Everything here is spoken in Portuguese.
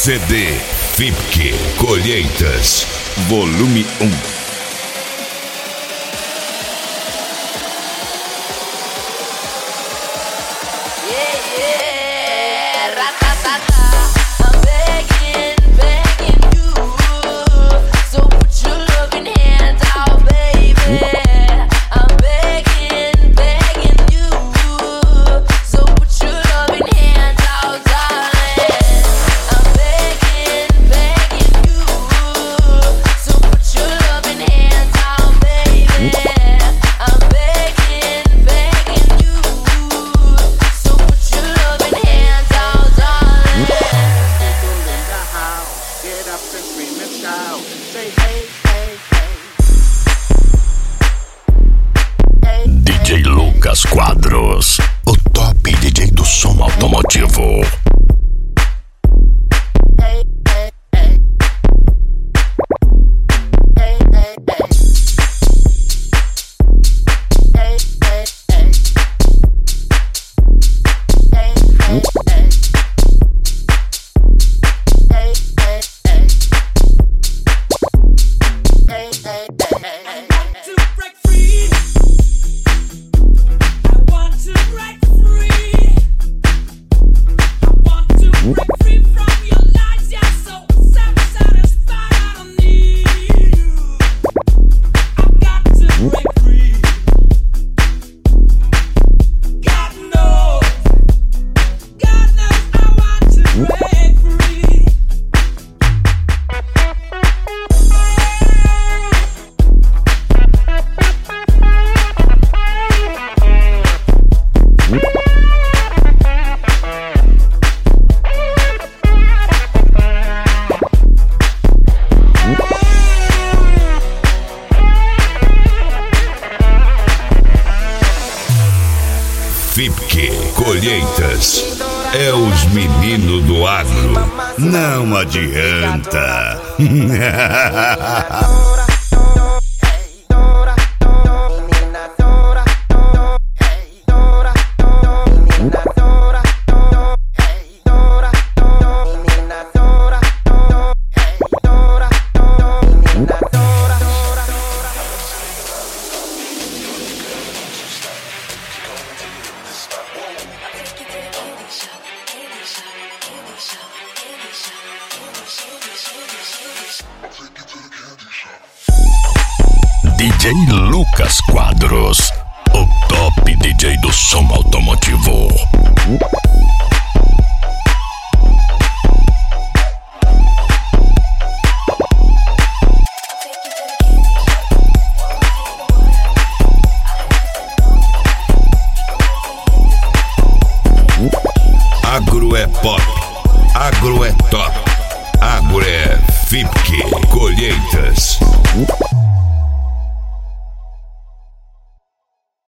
CD FIPK Colheitas, volume 1. DJ Lucas Quadros, o top DJ do som automotivo. FIPK Colheitas é os meninos do agro, não adianta. DJ Lucas Quadros, o top DJ do som automotivo. Agro é pop, agro é top, agro é FIPK Colheitas.